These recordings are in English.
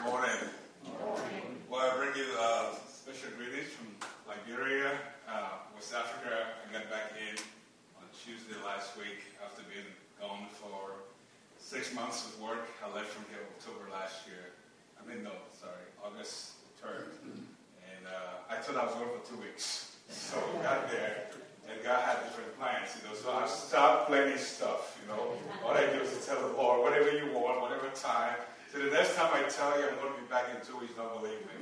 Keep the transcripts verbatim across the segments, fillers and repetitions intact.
morning. Well, I bring you uh, special greetings from Liberia, uh, West Africa. I got back in on Tuesday last week after being gone for six months of work. I left from here October last year. I mean, no, sorry, August third. And uh, I thought I was going for two weeks. So I got there, and God had different plans, you know. So I stopped planning stuff, you know. All I do is to tell the Lord, whatever you want, whatever time. So the next time I tell you I'm going to be back in two weeks, don't believe me.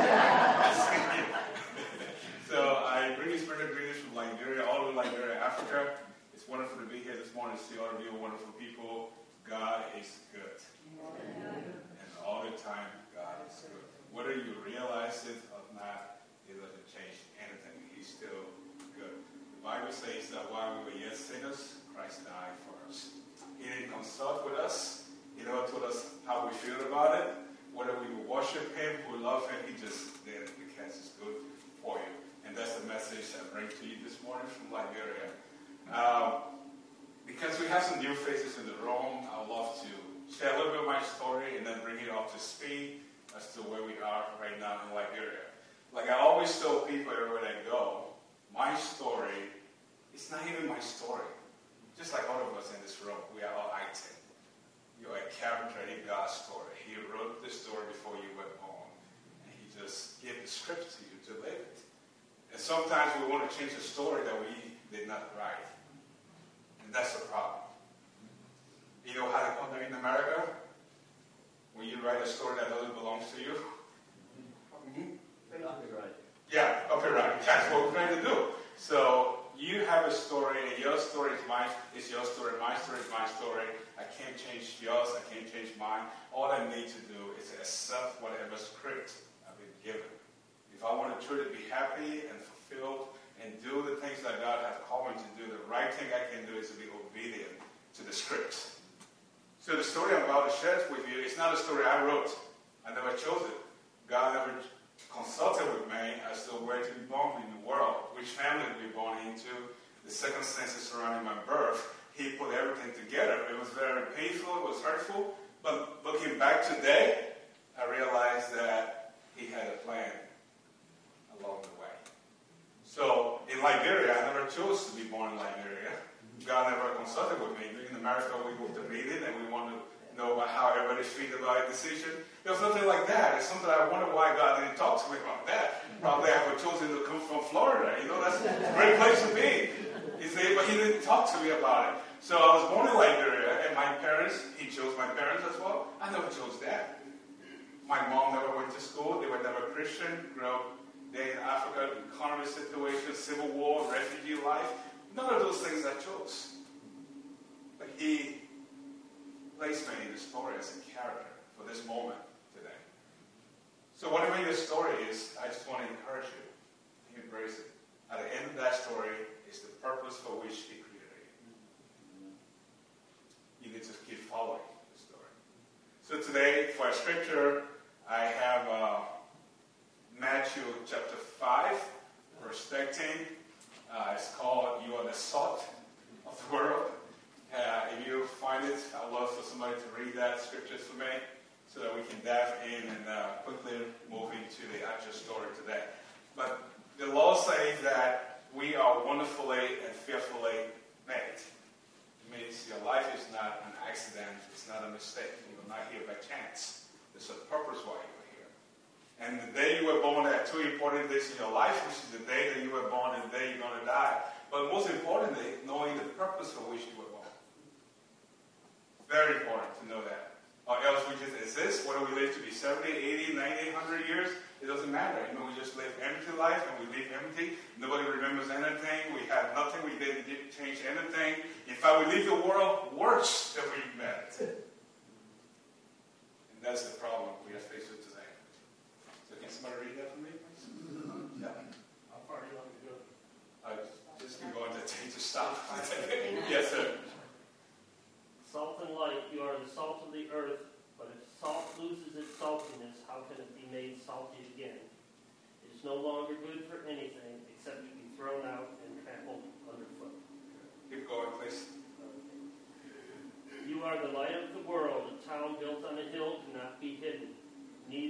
So I bring you special greetings from Liberia, all over Liberia, Africa. It's wonderful to be here this morning to see all of you wonderful people. God is good. And all the time, God is good. Whether you realize it or not, it doesn't change anything. He's still good. The Bible says that while we were yet sinners, Christ died for us. He didn't consult with us. He never told us how we feel about it. Whether we will worship Him, we love Him, He just did it because it's good for you. And that's the message I bring to you this morning from Liberia. Um, because we have some new faces in the room, I would love to share a little bit of my story and then bring it up to speed as to where we are right now in Liberia. Like I always tell people everywhere I go, my story, it's not even my story. Just like all of us in this room, we are all acting. You're a character in God's story. He wrote the story before you were born. And He just gave the script to you to live it. And sometimes we want to change the story that we did not write. And that's the problem. You know how they come in America? When you write a story that doesn't belong to you? Mm-hmm. Copyright. Yeah, copyright. That's what we're trying to do. So you have a story, and your story is my is your story, my story is my story. I can't change yours, I can't change mine. All I need to do is accept whatever script I've been given. If I want to truly be happy and fulfilled and do the things that God has called me to do, the right thing I can do is to be obedient to the script. So the story I'm about to share with you is not a story I wrote. I never chose it. God never consulted with me as to where to be born in the world, which family to be born into, the circumstances surrounding my birth. He put everything together. It was very painful, it was hurtful, but looking back today, I realized that He had a plan along the way. So in Liberia, I never chose to be born in Liberia. God never consulted with me. In America, we moved to meeting and we want to know about how everybody feels about a decision. There was nothing like that. It's something I wonder why God didn't talk to me about that. Probably I would have chosen to come from Florida. You know, that's a great place to be. He said, but He didn't talk to me about it. So I was born in Liberia, and my parents, He chose my parents as well. I never chose that. My mom never went to school. They were never Christian. Grew up there in Africa, economic situation, civil war, refugee life. None of those things I chose. But He placed me in the story as a character for this moment today. So whatever your story is, I just want to encourage you to embrace it. At the end of that story is the purpose for which He created you. You need to keep following the story. So today, for our scripture, I have uh, Matthew chapter five, verse thirteen. Uh, it's called, "You are the salt of the world." Uh, if you find it, I'd love for somebody to read that scripture for me so that we can dive in and uh, quickly move into the actual story today. But the law says that we are wonderfully and fearfully made. It means your life is not an accident, it's not a mistake. You are not here by chance. There's a purpose why you are here. And the day you were born, there are two important days in your life, which is the day that you were born and the day you're going to die. But most importantly, knowing the purpose for which you were born. Very important to know that. Or else we just exist. Whether we live to be seventy, eighty, ninety, one hundred years, it doesn't matter. You know, we just live empty life and we live empty. Nobody remembers anything. We have nothing. We didn't change anything. In fact, we leave the world worse than we met. And that's the problem we are faced with today. So can somebody read that for me, please? Yeah. How far do you want me to go? I just keep going to take to stop. Yes, sir. Salt and light, you are the salt of the earth, but if salt loses its saltiness, how can it be made salty again? It is no longer good for anything except to be thrown out and trampled underfoot. Keep going, please. You are the light of the world. A town built on a hill cannot be hidden. Neither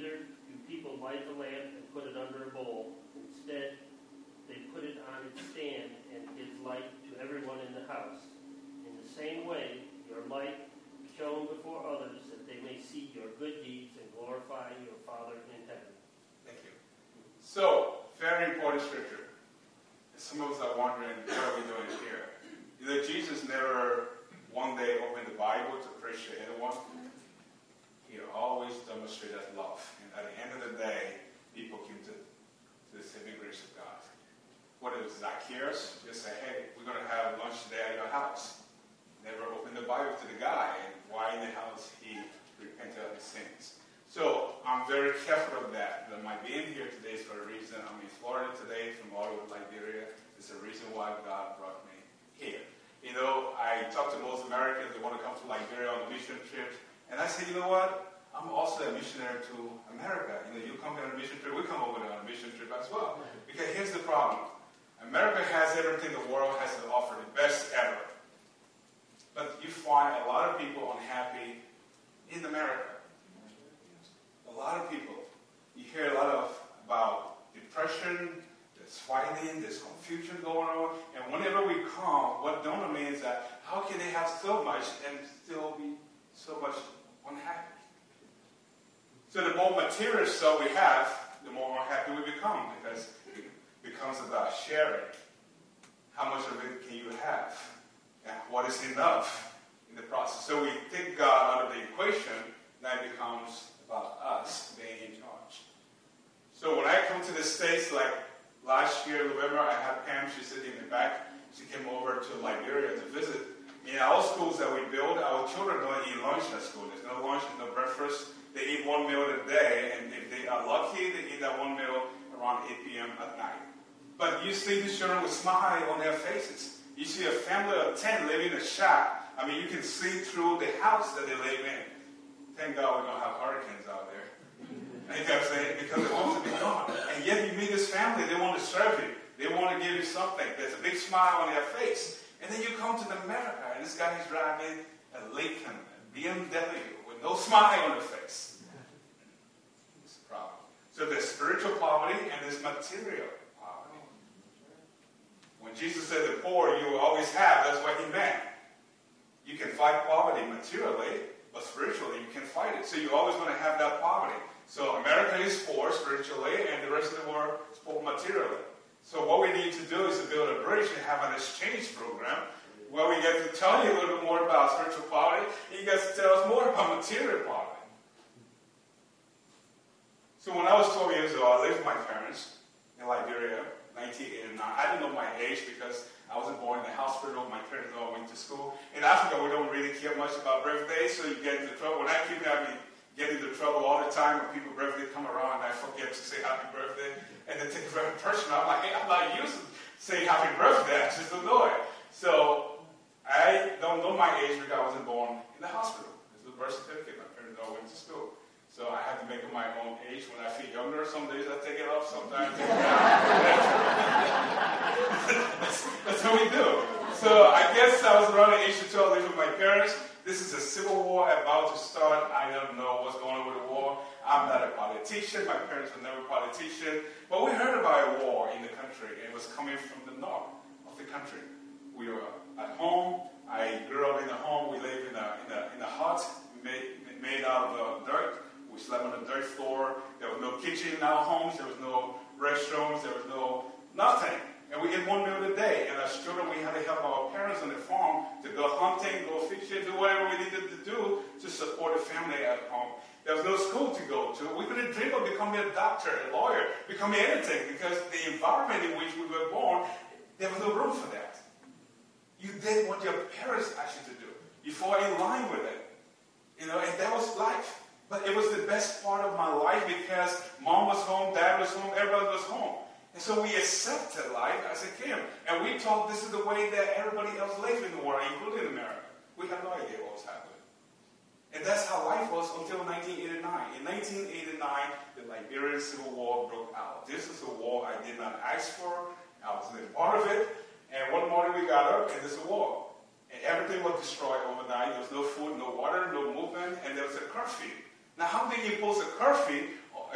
light the lamp and put it under a bowl. Instead, they put it on its stand and gives light to everyone in the house. In the same way, your light be shown before others, that they may see your good deeds and glorify your Father in heaven. Thank you. So, very important scripture. Some of us are wondering, what are we doing here? You know, Jesus never one day opened the Bible to preach to anyone. He always demonstrated love. And at the end of the day, people came to, to the saving grace of God. What is Zacchaeus? Just say, hey, we're going to have lunch today at your house. Never opened the Bible to the guy. And why in the house he repented of his sins. So I'm very careful of that. That my being here today is for a reason. I'm in Florida today from all over Liberia. It's the reason why God brought me here. You know, I talk to most Americans that want to come to Liberia on a mission trip. And I say, you know what? I'm also a missionary to America. You know, you come here on a mission trip, we come over there on a mission trip as well. Because here's the problem. America has everything the world has to offer, the best ever. But you find a lot of people unhappy in America. A lot of people. You hear a lot of about depression, there's fighting, there's confusion going on. And whenever we come, what don't mean is that how can they have so much and still be so much unhappy? So the more material stuff we have, the more unhappy we become, because it becomes about sharing. How much of it can you have? And what is enough in the process? So we take God out of the equation, now it becomes about us being in charge. So when I come to the States, like last year, November, I had Pam, she's sitting in the back. She came over to Liberia to visit. In our schools that we build, our children don't eat lunch at school. There's no lunch, there's no breakfast. They eat one meal a day, and if they are lucky, they eat that one meal around eight p.m. at night. But you see these children with smile on their faces. You see a family of ten living in a shack. I mean, you can see through the house that they live in. Thank God we don't have hurricanes out there. You know what I'm saying? Because it wants to be gone. And yet you meet this family, they want to serve you. They want to give you something. There's a big smile on their face. And then you come to America, and this guy is driving a Lincoln, a B M W, with no smile on his face. It's a problem. So there's spiritual poverty and there's material poverty. When Jesus said the poor you will always have, that's what he meant. You can fight poverty materially, but spiritually you can fight it. So you're always going to have that poverty. So America is poor spiritually, and the rest of the world is poor materially. So what we need to do is to build a bridge and have an exchange program where we get to tell you a little bit more about spiritual poverty, and you guys tell us more about material poverty. So when I was twelve years old, I lived with my parents in Liberia, nineteen eighty-nine. I didn't know my age because I wasn't born in the hospital. My parents all went to school. In Africa, we don't really care much about birthdays, so you get into trouble. When I came here, I mean, get into trouble all the time when people's birthday come around and I forget to say happy birthday. And they take it very personal. I'm like, hey, I'm not used to saying happy birthday. I just don't know it. So I don't know my age because I wasn't born in the hospital. It's the birth certificate. My parents all went to school. So I have to make it my own age. When I feel younger, some days I take it off, sometimes I take it down. that's, that's how we do. So I guess I was around the age of twelve living with my parents. This is a civil war about to start. I don't know what's going on with the war. I'm not a politician. My parents were never politicians. But we heard about a war in the country. It was coming from the north of the country. We were at home. I grew up in a home. We lived in a, in a, in a hut made, made out of uh, dirt. We slept on the dirt floor. There was no kitchen in our homes. There was no restrooms. There was no nothing. And we ate one meal a day. And as children, we had to help our parents on the farm to go hunting, go fishing, do whatever we needed to do to support the family at home. There was no school to go to. We couldn't dream of becoming a doctor, a lawyer, becoming anything, because the environment in which we were born, there was no room for that. You did what your parents asked you to do. You fall in line with it. You know, and that was life. But it was the best part of my life because mom was home, dad was home, everybody was home. And so we accepted life as it came. And we thought this is the way that everybody else lived in the world, including America. We had no idea what was happening. And that's how life was until nineteen eighty-nine. In nineteen eighty-nine, the Liberian Civil War broke out. This is a war I did not ask for. I wasn't a part of it. And one morning we got up, and there's a war. And everything was destroyed overnight. There was no food, no water, no movement, and there was a curfew. Now, how do you impose a curfew, a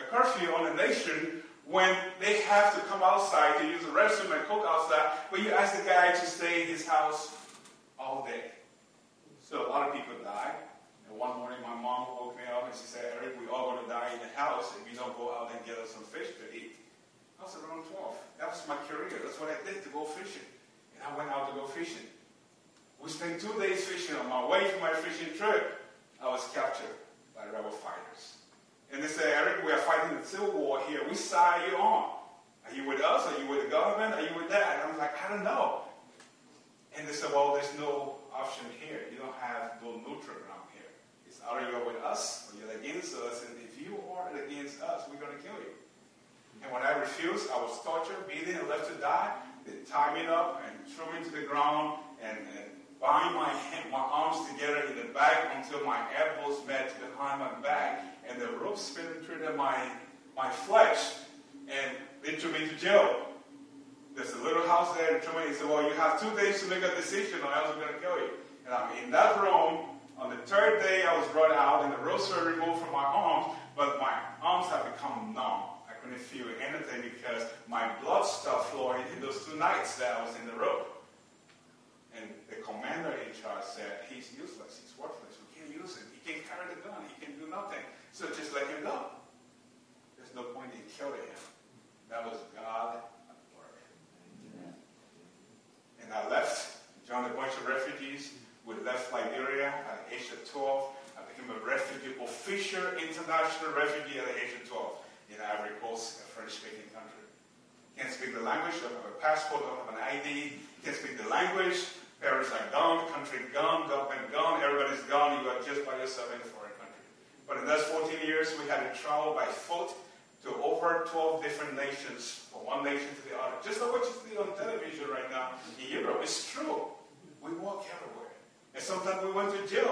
curfew on the nation when they have to come outside to use the restroom and cook outside, but you ask the guy to stay in his house all day. So a lot of people die. And one morning my mom woke me up and she said, Eric, we're all going to die in the house if you don't go out and get us some fish to eat. I was around twelve. That was my career. That's what I did, to go fishing. And I went out to go fishing. We spent two days fishing. On my way to my fishing trip, I was captured by rebel fighters. And they said, Eric, we are fighting the civil war here. Which side are you on? Are you with us? Are you with the government? Are you with that? And I was like, I don't know. And they said, well, there's no option here. You don't have no neutral ground here. It's either you're with us or you're against us. And if you are against us, we're going to kill you. And when I refused, I was tortured, beaten, and left to die. They tied me up and threw me to the ground and, and bind my hand, my arms together in the back until my elbows met behind my back. And the ropes penetrated my, my flesh. And they threw me to jail. There's a little house there in Germany. He said, well, you have two days to make a decision or else we're going to kill you. And I'm in that room. On the third day, I was brought out and the ropes were removed from my arms, but my arms have become numb. I couldn't feel anything because my blood stopped flowing in those two nights that I was in the rope. And the commander in charge said, he's useless, he's worthless, we can't use him. He can't carry the gun, he can do nothing. So just let him go. There's no point in killing him. That was God. And I left, joined a bunch of refugees. We left Liberia at the age of twelve. I became a refugee official international refugee at the age of twelve in Ivory Coast, a French-speaking country. Can't speak the language, don't have a passport, don't have an I D. Can't speak the language. Parents are gone, country gone, government gone, everybody's gone. You are just by yourself in a foreign country. But in those fourteen years, we had to travel by foot to over twelve different nations, from one nation to the other. Just like what you see on television right now in Europe. It's true. We walk everywhere. And sometimes we went to jail.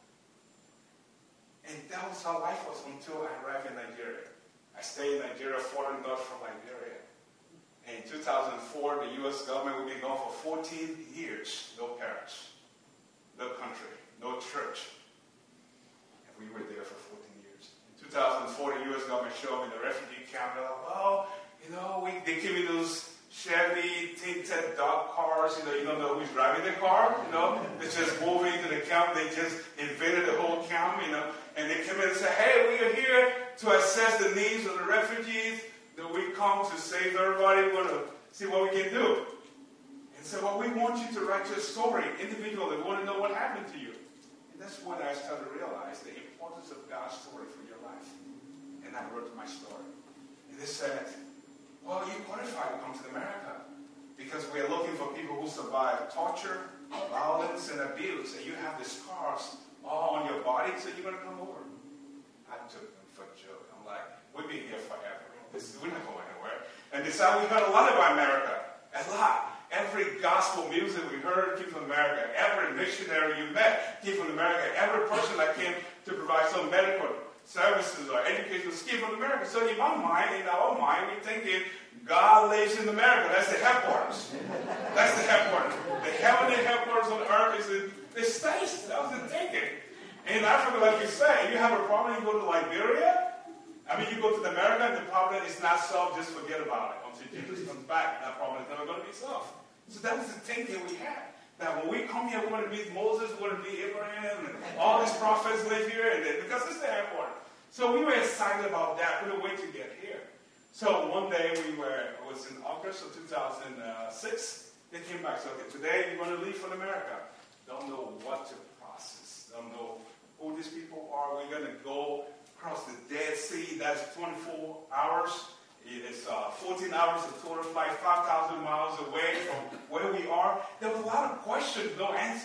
And that was how life was until I arrived in Nigeria. I stayed in Nigeria, foreign God from Liberia. And in two thousand four, the U S government, we've been gone for fourteen years. No parents, no country, no church. And we were there for fourteen years. two thousand four, the U S government showed me the refugee camp. They're like, well, you know, we, they give me those Chevy tinted dark cars. You know, you don't know who's driving the car. You know, they just move into the camp. They just invaded the whole camp. You know, and they come in and say, hey, we are here to assess the needs of the refugees. That we come to save everybody. We want to see what we can do. And so, well, we want you to write your story individually. We want to know what happened to you. And that's when I started to realize the importance of God's story for your life. And I wrote my story. And they said, well, you qualify to come to America because we are looking for people who survive torture, violence, and abuse. And you have the scars all on your body, so you're going to come over. I took them for a joke. I'm like, we'll be here forever. This, we're not going anywhere. And decided we heard a lot about America. A lot. Every gospel music we heard came from America. Every missionary you met came from America. Every person that came to provide some medical services or education came from America. So in my mind, in our mind, we're thinking God lives in America. That's the headquarters. That's the headquarters. The heavenly headquarters on earth is in the States. That was the thinking. In Africa, like you say, you have a problem, you go to Liberia. I mean, you go to America and the problem is not solved, just forget about it. Until Jesus comes back, that problem is never going to be solved. So that was the thinking we had. That when we come here, we want to meet Moses, we want to meet Abraham, and all these prophets live here, and they, because it's the airport. So we were excited about that. We couldn't wait to get here. So one day we were, it was in August of two thousand six, they came back. So okay, today you're going to leave for America. Don't know what to process. Don't know who these people are. We're going to go across the Dead Sea. That's twenty-four hours. It's uh, fourteen hours of total flight, five thousand miles away from where we are. There was a lot of questions, no answer.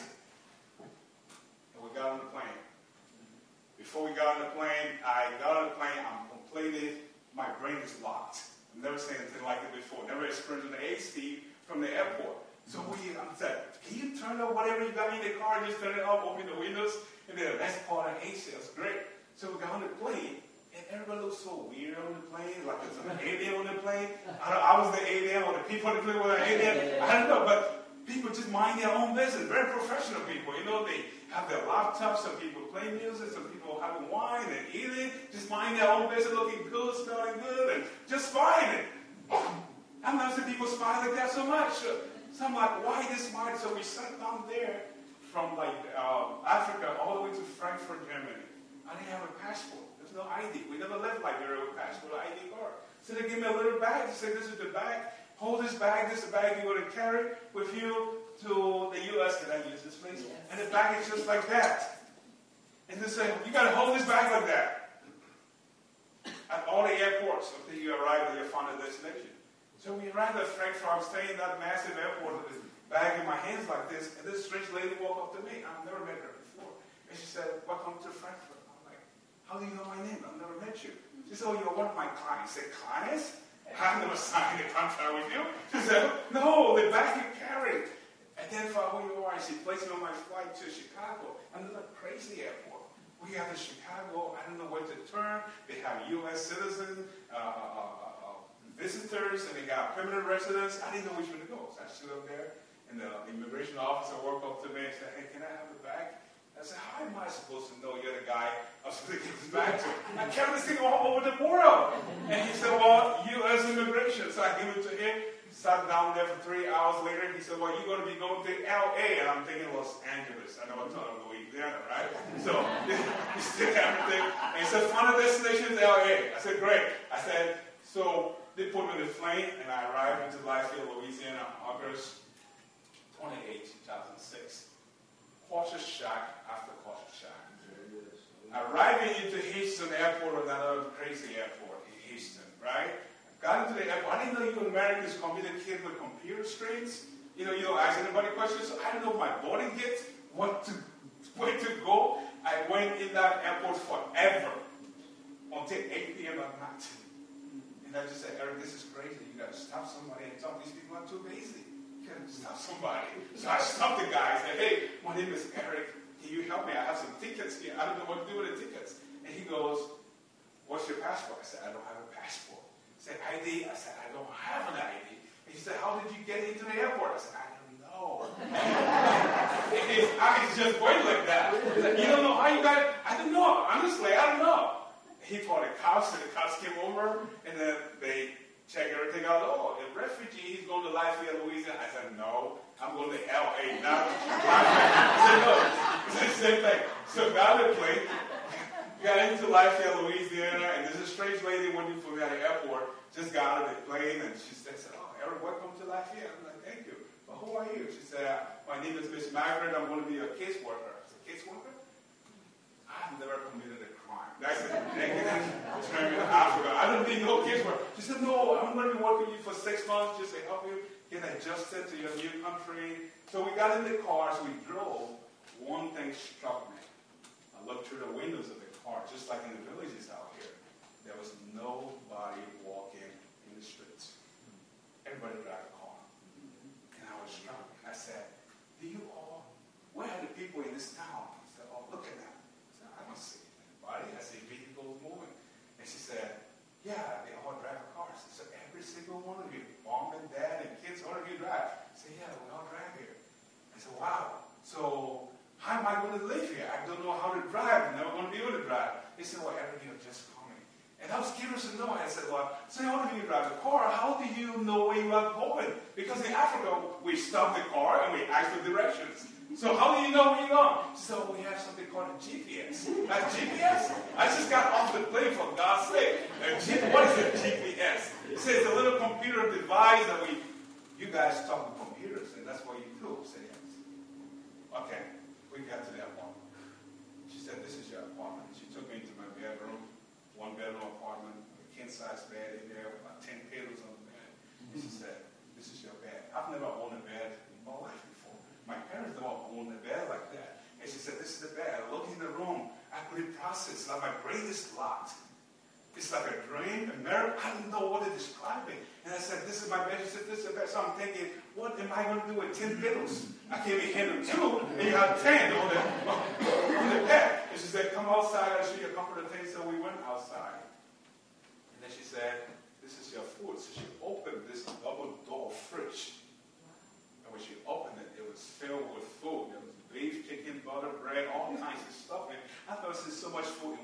And we got on the plane. Before we got on the plane, I got on the plane, I'm completed, my brain is locked. I've never seen anything like it before. Never experienced an A C from the airport. So we I said, can you turn up whatever you got in the car, just turn it off, open the windows, and then that's part of A C. That's great. So we got on the plane. And everybody looked so weird on the plane, like there's an alien on the plane. I, don't, I was the alien, or the people on the plane were the alien. I don't know, but people just mind their own business. Very professional people. You know, they have their laptops, some people play music, some people people having wine and eating, just minding their own business, looking good, smelling good, and just fine. I've never seen people smile like that so much. So I'm like, why this smile? So we sat down there from like uh, Africa all the way to Frankfurt, Germany. I didn't have a passport. There's no I D. We never left Liberia with passport or I D card. So they give me a little bag. They say, this is the bag. Hold this bag. This is the bag you're going to carry with you to the U S. Can I use this, please? Yes. And the bag is just like that. And they say, you got to hold this bag like that. At all the airports until you arrive at your final destination. So we arrived at Frankfurt. I'm staying in that massive airport with this bag in my hands like this. And this strange lady walked up to me. I've never met her before. And she said, welcome to Frankfurt. How do you know my name? I've never met you. She said, oh, you're one of my clients. I said, clients? I've never signed a contract with you. She said, no, the bag you carried. Identify who you are. And she placed me on my flight to Chicago. Another crazy airport. We got to Chicago. I don't know where to turn. They have U S citizens, uh, uh, uh, visitors, and they got permanent residents. I didn't know which one to go. So I stood up there, and the immigration officer walked up to me and said, hey, can I have the bag? I said, how am I supposed to know you're the guy I'm supposed to give this back to? I carry this thing all over the world. And he said, well, U S immigration. So I gave it to him. Sat down there for three hours later. He said, well, you're going to be going to L A. And I'm thinking Los Angeles. I know I'm talking about Louisiana, right? So he still everything. And he said, final destination is L A. I said, great. I said, so they put me in the plane, and I arrived into Lafayette, Louisiana, August twenty-eighth, two thousand six. Culture shock after culture shock. Arriving into Houston Airport, another crazy airport in Houston, right? Got into the airport. I didn't know you Americans communicate with computer screens. You know, you don't ask anybody questions. So I didn't know my boarding gate, what to, where to go. I went in that airport forever until eight p.m. at night. And I just said, Eric, this is crazy. You got to stop somebody and tell these people are too lazy. Stop somebody. So I stopped the guy. I said, hey, my name is Eric. Can you help me? I have some tickets here. I don't know what to do with the tickets. And he goes, what's your passport? I said, I don't have a passport. He said, I D? I said, I don't have an I D. And he said, how did you get into the airport? I said, I don't know. And his eyes just went like that. He said, you don't know how you got it? I don't know. Honestly, I don't know. He called the cops, and the cops came over, and then they check everything out. Oh, a refugee, he's going to Lafayette, Louisiana. I said, no, I'm going to L A, not Lafayette. I said, no, it's the same thing. So got on the plane, got into Lafayette, Louisiana, and there's a strange lady waiting for me at the airport, just got out of the plane, and she said, oh, Eric, welcome to Lafayette. I'm like, thank you. But who are you? She said, my name is Miss Margaret. I'm going to be a caseworker. I said, caseworker? I've never committed a crime. That's a negative term in Africa. I don't need no caseworker. She said, no, I'm going to be working with you for six months just to help you get adjusted to your new country. So we got in the car, so we drove. One thing struck me. I looked through the windows of the car, just like in the villages out here. There was nobody walking in the streets. Everybody drive a car. And I was struck. I said, do you all, where are the people in this town? I said, oh, look at that. I said, I don't see anybody. I see vehicles moving. And she said, yeah, they all drive cars. I said, every single one of you, mom and dad and kids, all of you drive. I said, yeah, we all drive here. I said, wow. So how am I going to live here? I don't know how to drive. I'm never going to be able to drive. They said, well, Eric, you're just coming. And I was curious to know. I said, well, so all of you drive a car. How do you know where you are going? Because in Africa, we stop the car and we ask for directions. So how do you know where you're going? So we have something called a G P S. A G P S? I just got off the plane, for God's sake. A G- what is a G P S? It says a little computer device that we, you guys talk with computers, and that's what you do. I said, yes. Okay, we got to the apartment. She said, this is your apartment. She took me into my bedroom, one bedroom apartment, a king-size bed in there with about ten pillows on the bed. And she said, this is your bed. I've never owned a bed in my life before. My parents don't own a bed like that. And she said, this is the bed. I looked in the room. I couldn't process. Like my brain is locked. It's like a dream, a mirror. I don't know what to describe it. And I said, this is my bed. She said, this is the bed. So I'm thinking, what am I going to do with ten pillows? I can't be handling two, and you have ten on the, on the bed. And she said, come outside. I'll show you a couple of things. So we went outside. And then she said, this is your food. So she opened this double door fridge. And when she opened it, it was filled with food. There was beef, chicken, butter, bread, all kinds of stuff. And I thought, this is so much food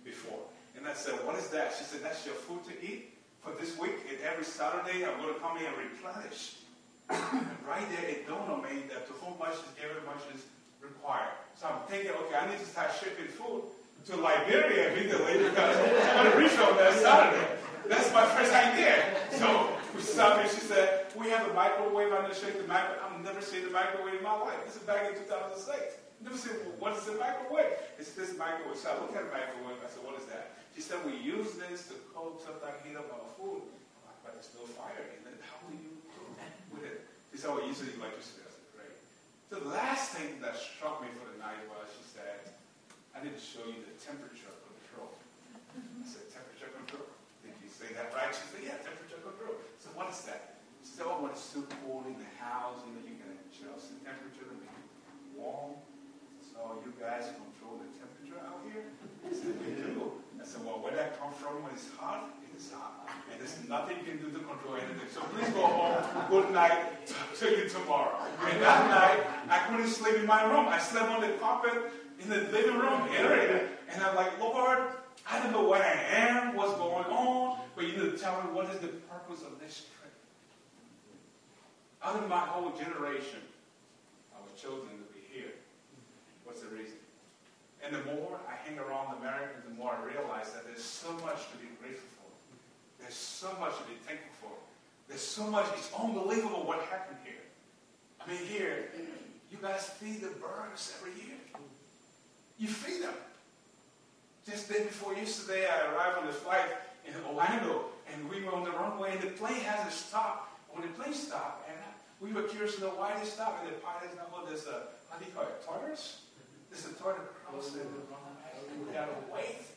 before. And I said, what is that? She said, that's your food to eat for this week. And every Saturday, I'm going to come here and replenish. And right there, it dawned on me that to whom much is given, much is required. So I'm thinking, okay, I need to start shipping food to Liberia immediately because I'm going to reach on that Saturday. That's my first idea. So we stopped and she said, we have a microwave. I'm going to show you the microwave. I've never seen a microwave in my life. This is back in two thousand six. Never seen, what is a microwave? It's this microwave. So I looked at the microwave. I said, what is that? She said, we use this to cook, sometimes heat up our food. I'm like, but there's no fire in it. How do you cook with it? She said, well, usually electricity. I said, great. So the last thing that struck me for the night was she said, I need to show you the temperature control. I said, temperature control? Did you say that right? She said, yeah, temperature control. So what is that? She said, oh, when it's too cold in the house, you know, you can adjust the temperature to make it warm. So you guys control the temperature out here? I said, we do. I said, well, where that come from when it's hot? It's hot. And there's nothing you can do to control anything. So please go home. Good night. Talk to you tomorrow. And that night, I couldn't sleep in my room. I slept on the carpet in the living room area. And I'm like, Lord, I don't know where I am, what's going on, but you need to tell me what is the purpose of this trip. Out of my whole generation, I was chosen to be here. What's the reason? And the more I hang around America, the more I realize that there's so much to be grateful for. There's so much to be thankful for. There's so much, it's unbelievable what happened here. I mean, here, you guys feed the birds every year. You feed them. Just day before yesterday, I arrived on the flight in Orlando, and we were on the runway, and the plane hasn't stopped. When the plane stopped, and we were curious to know why they stopped, and the pilot's not, well, there's a, how do you call it, tortoise? There's a tortoise crossing the runway. We got to wait.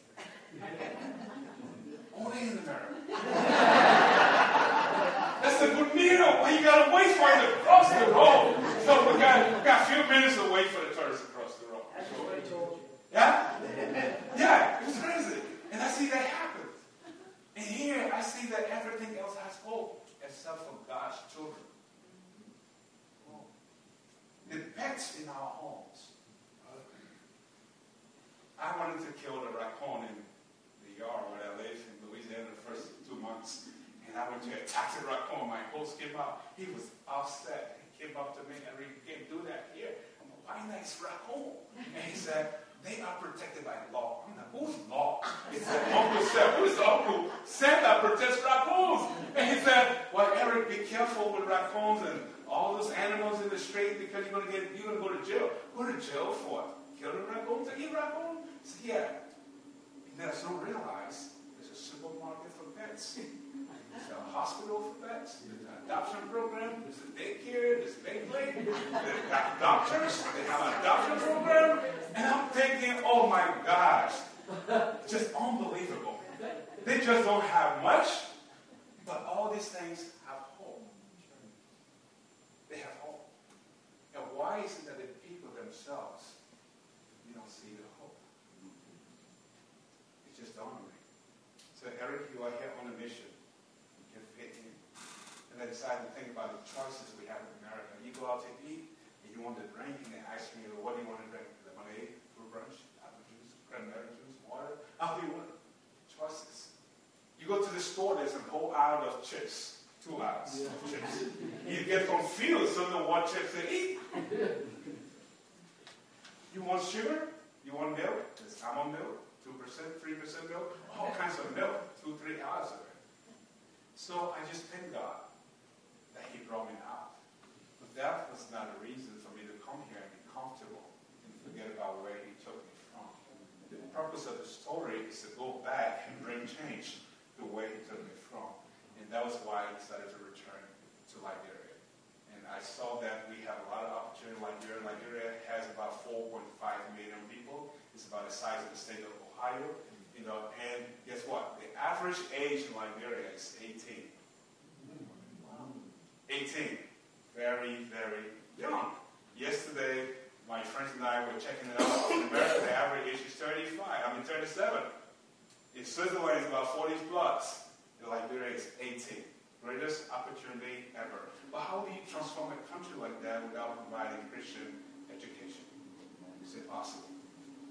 Only in America. That's a good meal. Why you got to wait for it to cross the road? So we got, we got a few minutes to wait for the tortoise to cross the road. That's what I told you. Yeah? Yeah, it was crazy. And I see that happen. And here, I see that everything else has hope except for God's children. The pets in our homes. I wanted to kill the raccoon in the yard where I live in Louisiana the first two months. And I went to attack the raccoon. My host came out. He was upset. He came up to me and he can't do that here. I'm like, why nice raccoon? And he said, they are protected by law. I'm like, who's law? He said, Uncle Sam. Who is Uncle Sam that protects raccoons? And he said, well, Eric, be careful with raccoons and all those animals in the street because you're gonna get you're gonna go to jail. Go to jail for it? Kill the raccoon to eat raccoon? I said, yeah. And then I soon realized there's a supermarket for pets. There's a hospital for pets. There's an adoption program. There's a daycare. There's Beyblade. They've got doctors. They have an adoption program. And I'm thinking, oh my gosh, just unbelievable. They just don't have much, but all these things have hope. They have hope. And why is it that the people themselves, you don't see the hope? It's just dawned on me. So Eric, you are here on a mission. You can fit in. And I decided to think about the choices we have in America. You go out to eat, and you want to drink, and they ask you, what do you want to drink? Lemonade, fruit punch, apple juice, cranberry juice, water? How do you want it? Choices. You go to the store, there's a whole aisle of chips. Two hours yeah. of chips. You get confused, don't know what chips to eat. You want sugar? You want milk? There's almond milk, two percent, three percent milk, all kinds of milk, two, three hours of it. So I just thank God that He brought me out. But that was not a reason for me to come here and be comfortable and forget about where He took me from. The purpose of the story is to go back and bring change to where He took me from. And that was why I decided to return to Liberia. And I saw that we have a lot of opportunity in Liberia. Liberia has about four point five million people. It's about the size of the state of Ohio. You know, and guess what? The average age in Liberia is eighteen. eighteen. Very, very young. Yesterday, my friends and I were checking it out. In America, the average age is thirty-five. I mean, thirty-seven. In Switzerland, it's about forty plus. In Liberia, it's eighteen. Greatest opportunity ever. But how do you transform a country like that without providing Christian education? Is it possible?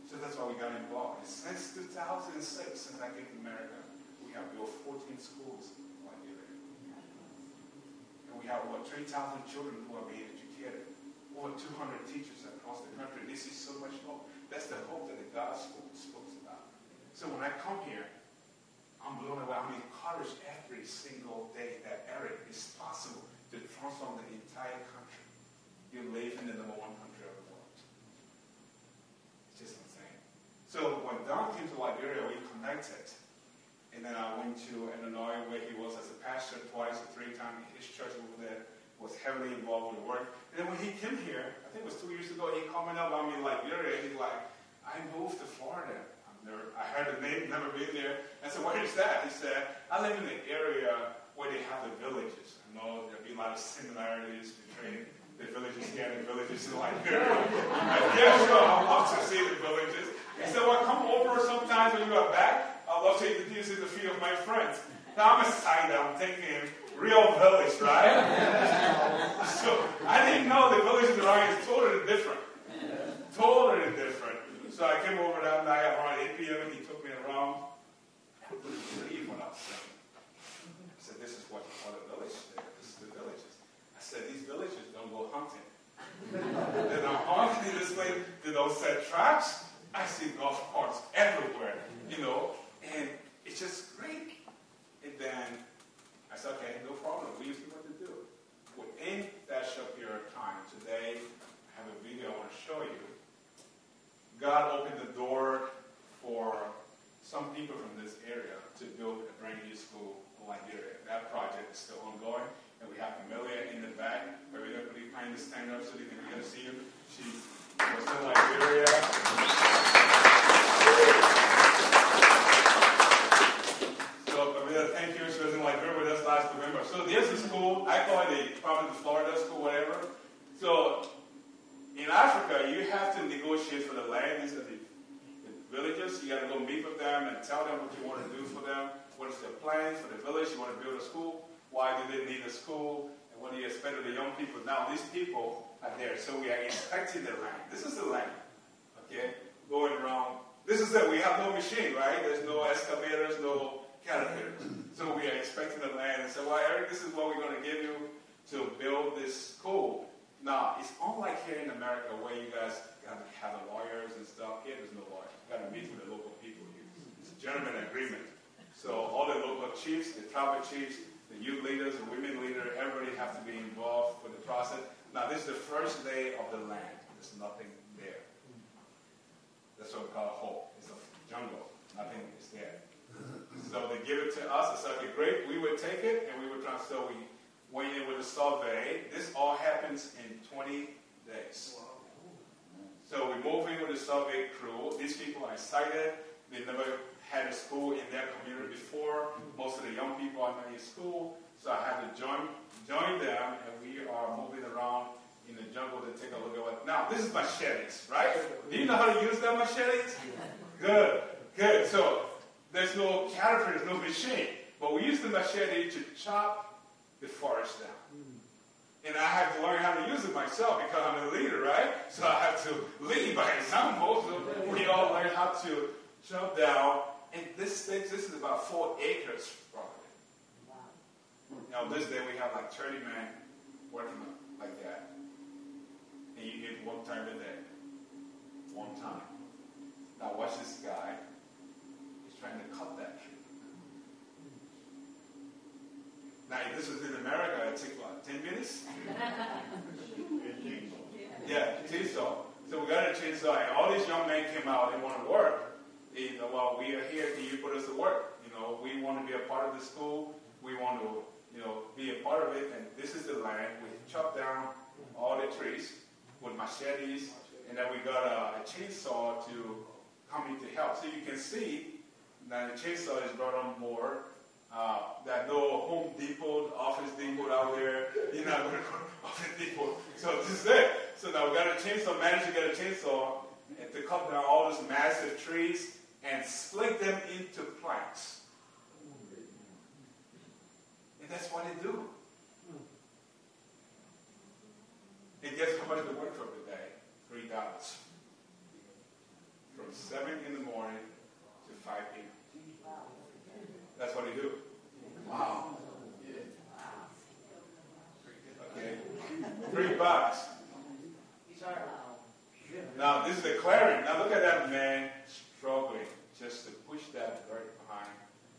So that's why we got involved. Since two thousand six, since I came to America, we have built fourteen schools in Liberia. And we have over three thousand children who are being educated. Over two hundred teachers across the country. This is so much hope. That's the hope that the gospel speaks about. So when I come here, I'm blown away. I'm encouraged every single day that Eric is possible to transform the entire country. You're living in the number one country of the world. It's just insane. So when Don came to Liberia, we connected. And then I went to Illinois where he was as a pastor twice or three times. His church over there was heavily involved with the work. And then when he came here, I think it was two years ago, he commented about me in Liberia. He's like, I moved to Florida. I've never, I heard the name, never been there. I said, where is that? He said, I live in the area where they have the villages. I know there'll be a lot of similarities between the villages here and the villages in Liberia. I guess so. I'd love to see the villages. He said, well, come over sometimes when you are back. I'd love to introduce you to a few of my friends. Now I'm excited. I'm thinking, real village, right? So I didn't know the village in Iraq is totally different. Totally different. So I came over that night around eight p.m. and he took me around. I couldn't believe what I was saying. I said, this is what you call a village. This is the villages. I said, these villages don't go hunting. They're not hunting this way. They don't set traps. I see golf carts everywhere, you know, and it's just great. And then I said, okay, no problem. We see what to do. Within that short period of time, today, I have a video I want to show you. God opened the door for some people from this area to build a brand new school in Liberia. That project is still ongoing, and we have Amelia in the back. But we're going to be trying to stand up so they can get to see you. She was in Liberia. Thank you. She was in Liberia with us last November. So there's a school, I call it a, probably the Florida school, whatever. So in Africa, you have to negotiate for the land. These are the, the villages. You got to go meet with them and tell them what you want to do for them. What is their plan for the village? You want to build a school? Why do they need a school? And what do you expect of the young people? Now, these people are there. So we are inspecting the land. This is the land. Okay? Going around. This is it. We have no machine, right? There's no excavators, no caterpillars. So we are inspecting the land and say, well, Eric, this is what we're going to give you to build this school. Now, it's unlike here in America where you guys got to have the lawyers and stuff. Here, there's no lawyers. You got to meet with the local people here. It's a gentleman agreement. So all the local chiefs, the tribal chiefs, the youth leaders, the women leaders, everybody have to be involved for the process. Now, this is the first day of the land. There's nothing there. That's what we call hope. It's a jungle. Nothing is there. So they give it to us. It's like, great, we would take it and we would try. So we went in with a survey. This all happens in twenty days. So we move in with the survey crew. These people are excited. They never had a school in their community before. Most of the young people are not in school. So I had to join, join them, and we are moving around in the jungle to take a look at what. Now, this is machetes, right? Do you know how to use that machetes? Good, good. So there's no caterpillar, there's no machine. But we use the machete to chop the forest down. And I have to learn how to use it myself because I'm a leader, right? So I have to lead by example. So we all learn how to chop down. And this thing, this is about four acres probably. Wow. Now this day we have like thirty men working like that. And you hit one time a day. One time. Now watch this guy. He's trying to cut that tree. Now if this was in America, it'd take what, ten minutes? Yeah, chainsaw. So we got a chainsaw, and all these young men came out and want to work. They, well, we are here. Can you put us to work? You know, we want to be a part of the school. We want to, you know, be a part of it. And this is the land. We chopped down all the trees with machetes, and then we got a, a chainsaw to come in to help. So you can see that the chainsaw is brought on board. Uh, that no Home Depot, Office Depot out there, you know, Office Depot. So this is it. So now we got a chainsaw, managed to get a chainsaw and to cut down all those massive trees and split them into planks. And that's what they do. And guess how much they work for the day? Three dollars. From That's what they do. Wow. Okay. Three bucks. Now, this is the clearing. Now, look at that man struggling just to push that dirt behind.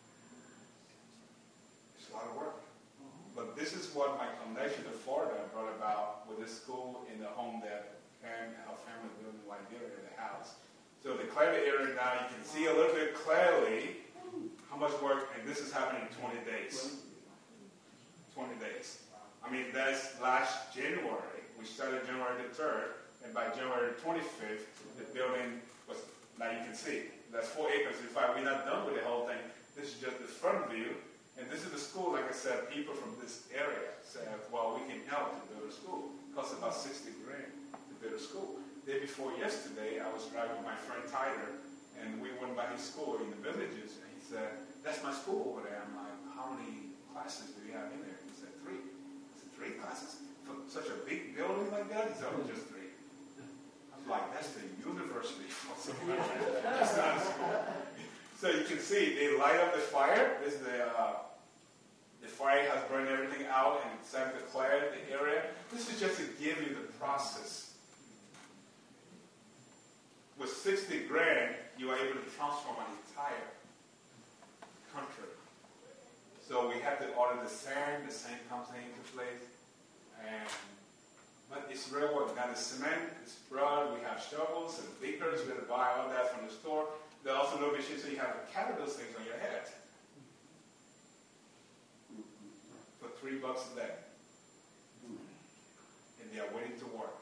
It's a lot of work. But this is what my connection to Florida brought about with this school in the home that parent and our family built in Liberia in the house. So the cleared area now, you can see a little bit clearly how much work, and this is happening in twenty days. twenty days. I mean, that's last January. We started January the third. And by January twenty-fifth, the building was, now you can see, that's four acres. In fact, we're not done with the whole thing. This is just the front view. And this is the school, like I said, people from this area said, well, we can help to build a school. It costs about sixty grand to build a school. The day before yesterday, I was driving with my friend Tyler, and we went by his school in the villages. And he said, that's my school over there. I'm like, how many classes do you have in there? He said, three. I said, three classes? For such a big building like that? He said, oh, just three. Like, that's the university for something. That's not a school. So you can see, they light up the fire. This is the, uh, the fire has burned everything out and it's time to clear the area. This is just to give you the process. With sixty grand, you are able to transform an entire country. So we had to order the sand, the sand comes into place, and but it's real work. Now the cement is broad, we have shovels and beakers, we have to buy all that from the store. There are also no machines, so you have to carry those things on your head. For three bucks a day. And they are waiting to work.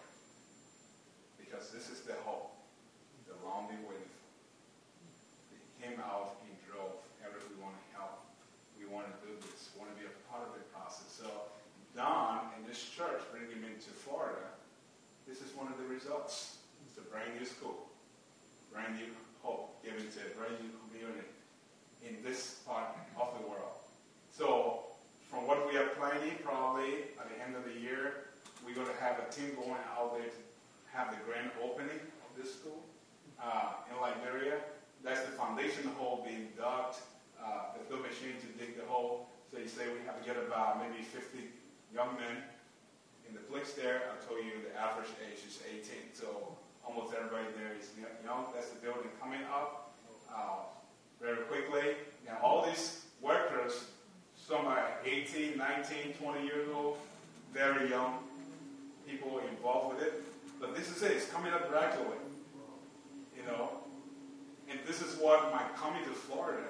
Because this is the hope. The long been waiting for. They came out and drove. Everybody, we want to help. We want to do this. We want to be a part of the process. So Don and this church bringing him into Florida, this is one of the results. It's a brand new school, brand new hope given to a brand new community in this part of the world. So from what we are planning, probably at the end of the year, we're going to have a team going out there to have the grand opening of this school uh, in Liberia. That's the foundation hole being dug, uh, the field machine to dig the hole. So you say we have to get about maybe fifty young men in the place there. I told you the average age is eighteen, so almost everybody there is young. That's the building coming up uh, very quickly. Now all these workers, some are eighteen, nineteen, twenty years old, very young people involved with it. But this is it. It's coming up gradually, you know. And this is what my coming to Florida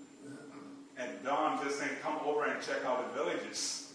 and Don just saying, come over and check out the villages.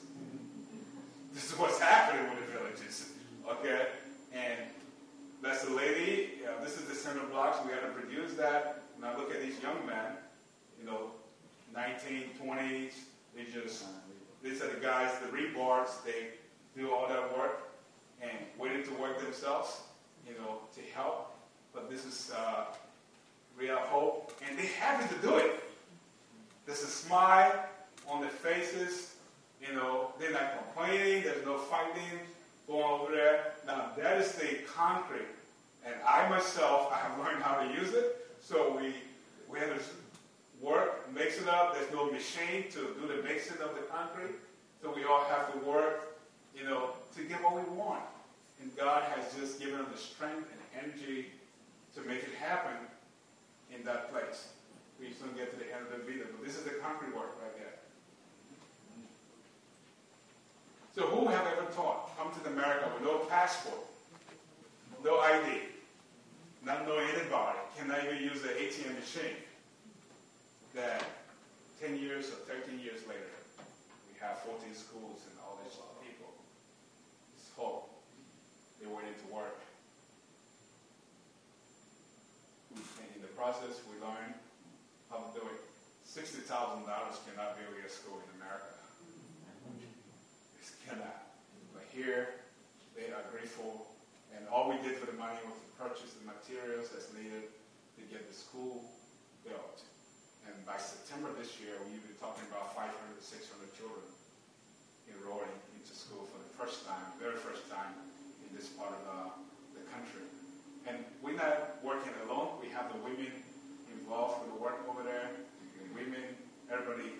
This is what's happening with the villages, okay? And that's the lady. You know, this is the center blocks. We had to produce that. Now look at these young men, you know, nineteen, twenties. They just, these are the guys, the rebars. They do all that work and waiting to work themselves, you know, to help. But this is uh, real hope. And they're happy to do it. There's a smile on their faces. You know, they're not complaining. There's no fighting going over there. Now, that is the concrete. And I myself, I have learned how to use it. So we we have to work, mix it up. There's no machine to do the mixing of the concrete. So we all have to work, you know, to get what we want. And God has just given us the strength and energy to make it happen in that place. We soon get to the end of the video, but this is the concrete work right there. So who have ever thought, come to America with no passport, no I D, not knowing anybody, cannot even use the A T M machine, that ten years or thirteen years later, we have fourteen schools and all these people. It's hope. They're waiting to work. And in the process, we learn how to do it. sixty thousand dollars cannot build a school in America. It cannot. But here, they are grateful. And all we did for the money was to purchase the materials that's needed to get the school built. And by September this year, we'll be talking about five hundred, six hundred children enrolling into school for the first time, very first time in this part of uh, the country. And we're not working alone. We have the women involved with the work over there. The women, everybody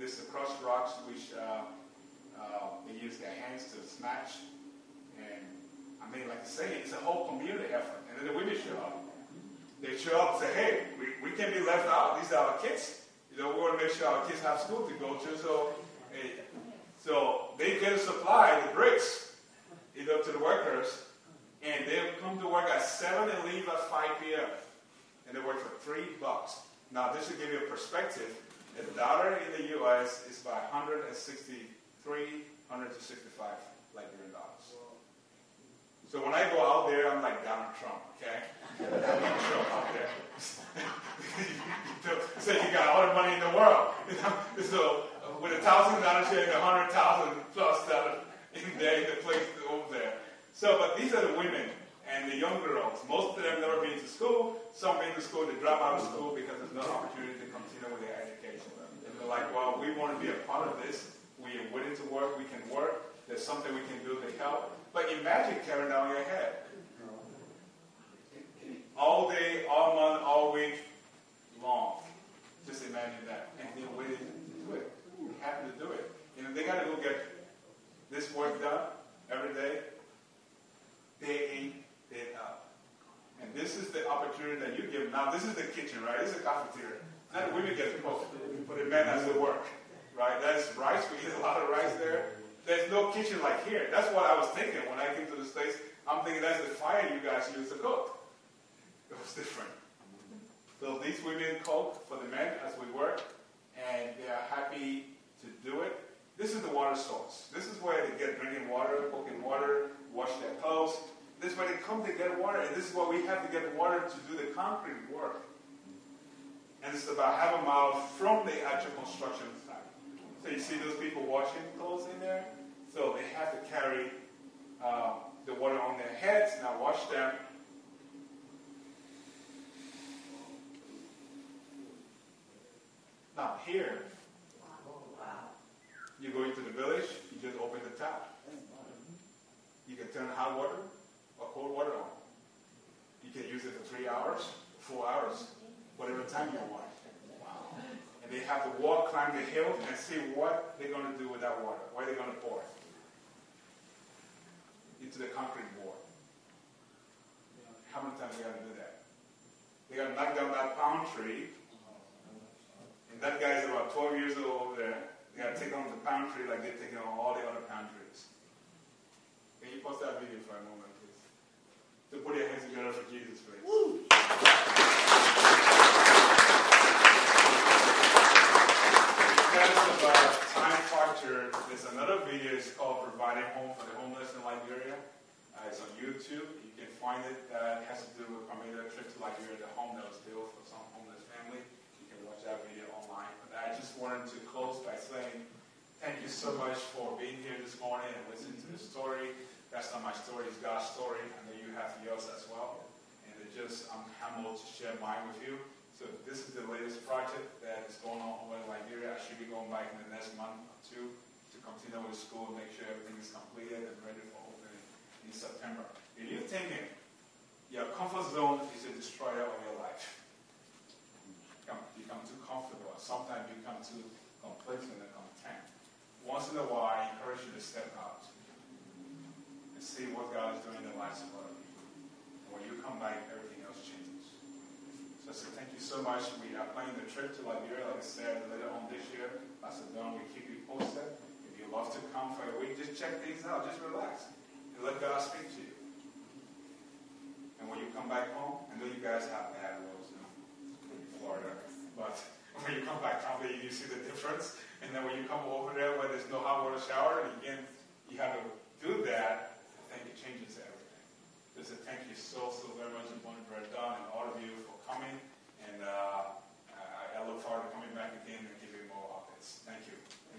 There's the cross rocks, which uh, uh, they use their hands to smash. And I mean, like I say, it's a whole community effort. And then the women show up. They show up and say, hey, we, we can't be left out. These are our kids. You know, we want to make sure our kids have school to go to. So, hey, so they get a supply, the bricks, you know, to the workers. And they come to work at seven and leave at five p.m. And they work for three bucks. Now, this should give you a perspective. A dollar in the U S is about one hundred sixty-three, one hundred sixty-five Liberian dollars. So when I go out there, I'm like Donald Trump, okay? I'm Donald Trump out there. Say you got all the money in the world. You know? So with a thousand dollars, you have a hundred thousand plus dollars in there in the place over there. So, but these are the women and the young girls. Most of them never been to school. Some been to school, they drop out of school because there's no opportunity to continue with their education. And they're like, well, we want to be a part of this. We are willing to work. We can work. There's something we can do to help. But imagine carrying down your head. All day, all month, all week long. Just imagine that. And they're willing to do it. They're happy to do it. You know, they got to go get this work done every day. Day in, day out. And this is the opportunity that you give. Now, this is the kitchen, right? This is a cafeteria. Now the women get to cook, but the men has to work, right? That's rice. We eat a lot of rice there. There's no kitchen like here. That's what I was thinking when I came to the States. I'm thinking that's the fire you guys use to cook. It was different. So these women cook for the men as we work, and they are happy to do it. This is the water source. This is where they get drinking water, cooking water, wash their clothes. This is where they come to get water, and this is where we have to get water to do the concrete work. And it's about half a mile from the actual construction site. So you see those people washing clothes in there? So they have to carry uh, the water on their heads, now wash them. Now here, you go into the village, you just open the tap. You can turn hot water or cold water on. You can use it for three hours, four hours, whatever time you want. Wow. And they have to walk, climb the hill, and see what they're going to do with that water. Where they're going to pour it. Into the concrete board. How many times they got to do that? They got to knock down that palm tree. And that guy's about twelve years old over there. They got to take on the palm tree like they're taking on all the other palm trees. Can you pause that video for a moment, please? So put your hands together for Jesus, please. Woo! Because of a time factor, there's another video. It's called Providing Home for the Homeless in Liberia. Uh, it's on YouTube. You can find it. Uh, it has to do with I made a trip to Liberia, the home that was built for some homeless family. You can watch that video online. But I just wanted to close by saying thank you so much for being here this morning and listening to the story. That's not my story, it's God's story. I know you have yours as well. And it just, I'm humbled to share mine with you. So this is the latest project that is going on over in Liberia. I should be going back in the next month or two to continue with school and make sure everything is completed and ready for opening in September. If you're thinking your comfort zone is a destroyer of your life, you become too comfortable. Sometimes you become too complacent and content. Once in a while, I encourage you to step out and see what God is doing in the lives of other people. And when you come back, everything else changes. So I say thank you so much. We are planning the trip to Liberia, like I said, later on this year. Pastor Don, we keep you posted. If you love to come for a week, just check things out. Just relax. And let God speak to you. And when you come back home, I know you guys have bad roads now in Florida. But when you come back home, you see the difference. And then when you come over there where there's no hot water shower, and again, you have to do that, I think it changes everything. Just a thank you so, so very much, Brother Don, and all of you for coming. And uh, I, I look forward to coming back again